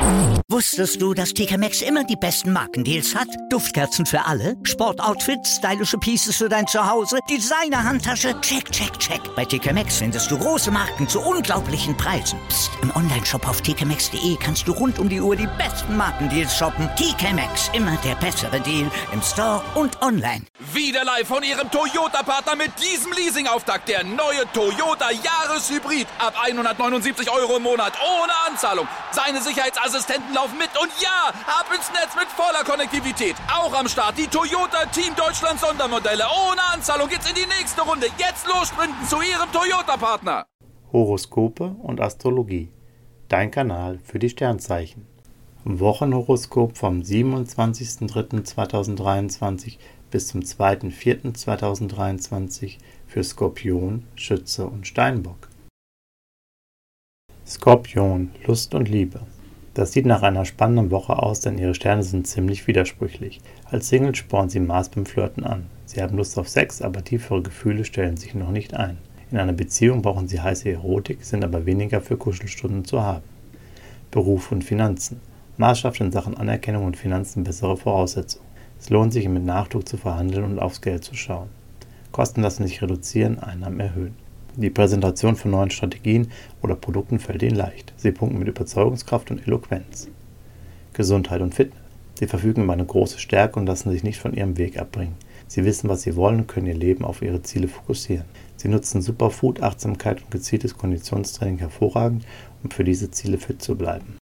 Wusstest du, dass TK Maxx immer die besten Markendeals hat? Duftkerzen für alle, Sportoutfits, stylische Pieces für dein Zuhause, Designer-Handtasche, check, check, check. Bei TK Maxx findest du große Marken zu unglaublichen Preisen. Psst. Im Onlineshop auf tkmaxx.de kannst du rund um die Uhr die besten Markendeals shoppen. TK Maxx, immer der bessere Deal im Store und online. Wieder live von Ihrem Toyota-Partner mit diesem Leasing-Auftakt. Der neue Toyota Jahreshybrid. Ab 179 € im Monat. Ohne Anzahlung. Seine Sicherheitsassistenten laufen mit. Und ja, ab ins Netz mit voller Konnektivität. Auch am Start die Toyota Team Deutschland Sondermodelle. Ohne Anzahlung geht's in die nächste Runde. Jetzt los sprinten zu Ihrem Toyota-Partner. Horoskope und Astrologie. Dein Kanal für die Sternzeichen. Wochenhoroskop vom 27.03.2023 bis zum 2.04.2023 für Skorpion, Schütze und Steinbock. Skorpion, Lust und Liebe. Das sieht nach einer spannenden Woche aus, denn ihre Sterne sind ziemlich widersprüchlich. Als Single spornen sie Maß beim Flirten an. Sie haben Lust auf Sex, aber tiefere Gefühle stellen sich noch nicht ein. In einer Beziehung brauchen sie heiße Erotik, sind aber weniger für Kuschelstunden zu haben. Beruf und Finanzen. Mars schafft in Sachen Anerkennung und Finanzen bessere Voraussetzungen. Es lohnt sich, mit Nachdruck zu verhandeln und aufs Geld zu schauen. Kosten lassen sich reduzieren, Einnahmen erhöhen. Die Präsentation von neuen Strategien oder Produkten fällt ihnen leicht. Sie punkten mit Überzeugungskraft und Eloquenz. Gesundheit und Fitness. Sie verfügen über eine große Stärke und lassen sich nicht von ihrem Weg abbringen. Sie wissen, was sie wollen und können ihr Leben auf ihre Ziele fokussieren. Sie nutzen Superfood, Achtsamkeit und gezieltes Konditionstraining hervorragend, um für diese Ziele fit zu bleiben.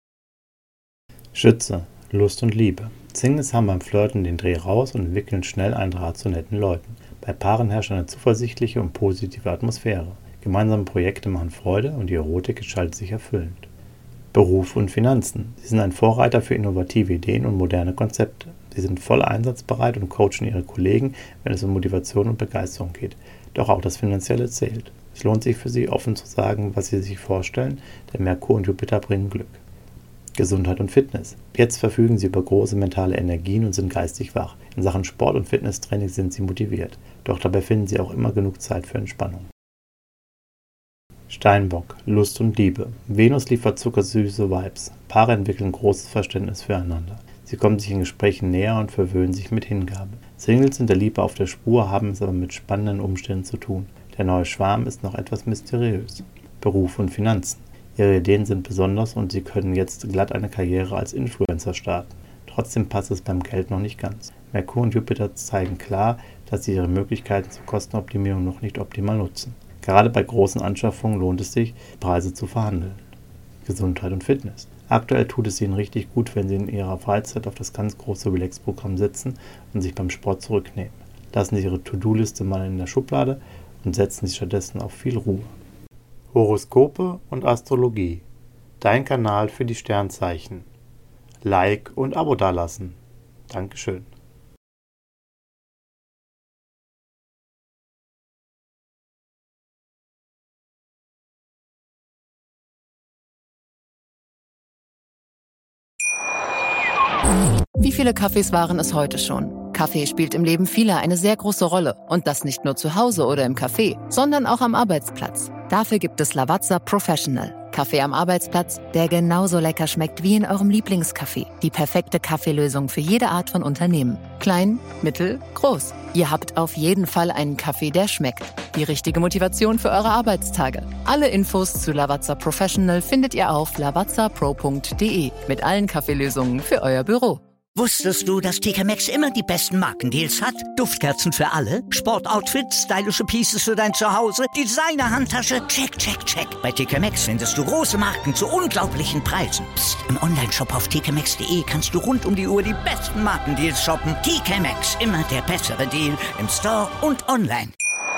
Schütze, Lust und Liebe. Singles haben beim Flirten den Dreh raus und entwickeln schnell einen Draht zu netten Leuten. Bei Paaren herrscht eine zuversichtliche und positive Atmosphäre. Gemeinsame Projekte machen Freude und die Erotik gestaltet sich erfüllend. Beruf und Finanzen. Sie sind ein Vorreiter für innovative Ideen und moderne Konzepte. Sie sind voll einsatzbereit und coachen ihre Kollegen, wenn es um Motivation und Begeisterung geht. Doch auch das Finanzielle zählt. Es lohnt sich für sie, offen zu sagen, was sie sich vorstellen, denn Merkur und Jupiter bringen Glück. Gesundheit und Fitness. Jetzt verfügen sie über große mentale Energien und sind geistig wach. In Sachen Sport und Fitnesstraining sind sie motiviert. Doch dabei finden sie auch immer genug Zeit für Entspannung. Steinbock, Lust und Liebe. Venus liefert zuckersüße Vibes. Paare entwickeln großes Verständnis füreinander. Sie kommen sich in Gesprächen näher und verwöhnen sich mit Hingabe. Singles sind der Liebe auf der Spur, haben es aber mit spannenden Umständen zu tun. Der neue Schwarm ist noch etwas mysteriös. Beruf und Finanzen. Ihre Ideen sind besonders und sie können jetzt glatt eine Karriere als Influencer starten. Trotzdem passt es beim Geld noch nicht ganz. Merkur und Jupiter zeigen klar, dass sie ihre Möglichkeiten zur Kostenoptimierung noch nicht optimal nutzen. Gerade bei großen Anschaffungen lohnt es sich, Preise zu verhandeln. Gesundheit und Fitness. Aktuell tut es ihnen richtig gut, wenn sie in ihrer Freizeit auf das ganz große Relax-Programm setzen und sich beim Sport zurücknehmen. Lassen Sie Ihre To-Do-Liste mal in der Schublade und setzen Sie stattdessen auf viel Ruhe. Horoskope und Astrologie. Dein Kanal für die Sternzeichen. Like und Abo dalassen. Dankeschön. Wie viele Kaffees waren es heute schon? Kaffee spielt im Leben vieler eine sehr große Rolle. Und das nicht nur zu Hause oder im Café, sondern auch am Arbeitsplatz. Dafür gibt es Lavazza Professional. Kaffee am Arbeitsplatz, der genauso lecker schmeckt wie in eurem Lieblingscafé. Die perfekte Kaffeelösung für jede Art von Unternehmen. Klein, mittel, groß. Ihr habt auf jeden Fall einen Kaffee, der schmeckt. Die richtige Motivation für eure Arbeitstage. Alle Infos zu Lavazza Professional findet ihr auf lavazzapro.de mit allen Kaffeelösungen für euer Büro. Wusstest du, dass TK Maxx immer die besten Markendeals hat? Duftkerzen für alle, Sportoutfits, stylische Pieces für dein Zuhause, Designer-Handtasche, check, check, check. Bei TK Maxx findest du große Marken zu unglaublichen Preisen. Psst. Im Onlineshop auf tkmaxx.de kannst du rund um die Uhr die besten Markendeals shoppen. TK Maxx, immer der bessere Deal im Store und online.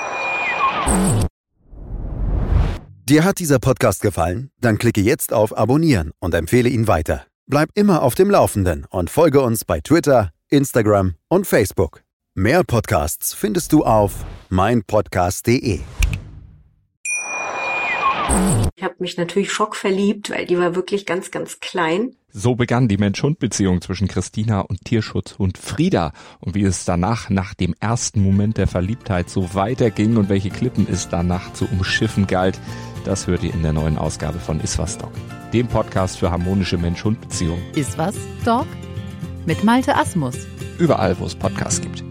Dir hat dieser Podcast gefallen? Dann klicke jetzt auf Abonnieren und empfehle ihn weiter. Bleib immer auf dem Laufenden und folge uns bei Twitter, Instagram und Facebook. Mehr Podcasts findest du auf meinpodcast.de. Ich habe mich natürlich schockverliebt, weil die war wirklich ganz, ganz klein. So begann die Mensch-Hund-Beziehung zwischen Christina und Tierschutzhund Frieda. Und wie es danach, nach dem ersten Moment der Verliebtheit, so weiterging und welche Klippen es danach zu umschiffen galt, Das hört ihr in der neuen Ausgabe von Iswas Dog, dem Podcast für harmonische Mensch-Hund-Beziehungen. Iswas Dog? Mit Malte Asmus. Überall, wo es Podcasts gibt.